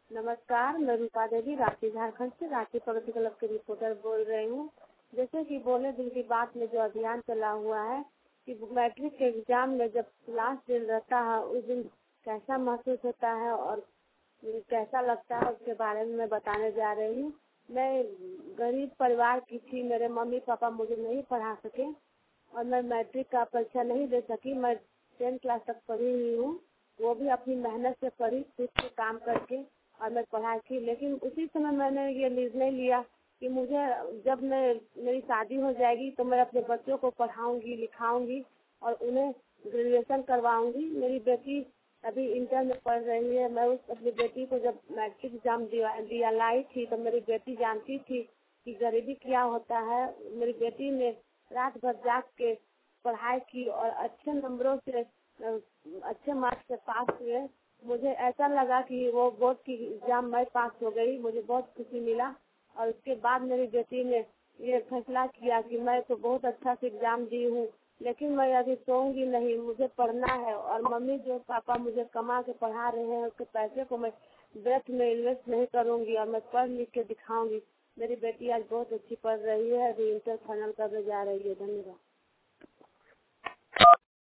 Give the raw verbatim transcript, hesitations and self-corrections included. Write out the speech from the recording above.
नमस्कार, मैं रूपा देवी रांची झारखंड से रांची प्रगति क्लब के रिपोर्टर बोल रही हूँ। जैसे कि बोले दिन की बात में जो अभियान चला हुआ है कि मैट्रिक के एग्जाम में जब लास्ट दिन रहता है उस दिन कैसा महसूस होता है और कैसा लगता है उसके बारे में मैं बताने जा रही हूँ। मैं गरीब परिवार की थी, मेरे मम्मी पापा मुझे नहीं पढ़ा सके और मैं मैट्रिक का परीक्षा नहीं दे सकी। मैं टेंथ क्लास तक पढ़ी हुई हूँ, वो भी अपनी मेहनत से पढ़ी, खुद से काम करके और मैं पढ़ाई की। लेकिन उसी समय मैंने ये निर्णय लिया कि मुझे जब मैं मेरी शादी हो जाएगी तो मैं अपने बच्चों को पढ़ाऊंगी, लिखाऊंगी और उन्हें ग्रेजुएशन करवाऊंगी। मेरी बेटी अभी इंटर में पढ़ रही है। मैं उस अपनी बेटी को जब मैट्रिक एग्जाम दिया दिया लाई थी तो मेरी बेटी जानती थी कि गरीबी क्या होता है। मेरी बेटी ने रात भर जाग के पढ़ाई की और अच्छे नंबरों से अच्छे मार्क्स से पास हुए। मुझे ऐसा लगा कि वो बोर्ड की एग्जाम मैं पास हो गई, मुझे बहुत खुशी मिला। और उसके बाद मेरी बेटी ने ये फैसला किया कि मैं तो बहुत अच्छा से एग्जाम दी हूँ, लेकिन मैं अभी सोऊंगी नहीं, मुझे पढ़ना है। और मम्मी जो पापा मुझे कमा के पढ़ा रहे हैं उसके पैसे को मैं व्यर्थ में इन्वेस्ट नहीं करूँगी और मैं पढ़ लिख के दिखाऊंगी। मेरी बेटी आज बहुत अच्छी पढ़ रही है, अभी इंटर फाइनल करने जा रही है। धन्यवाद।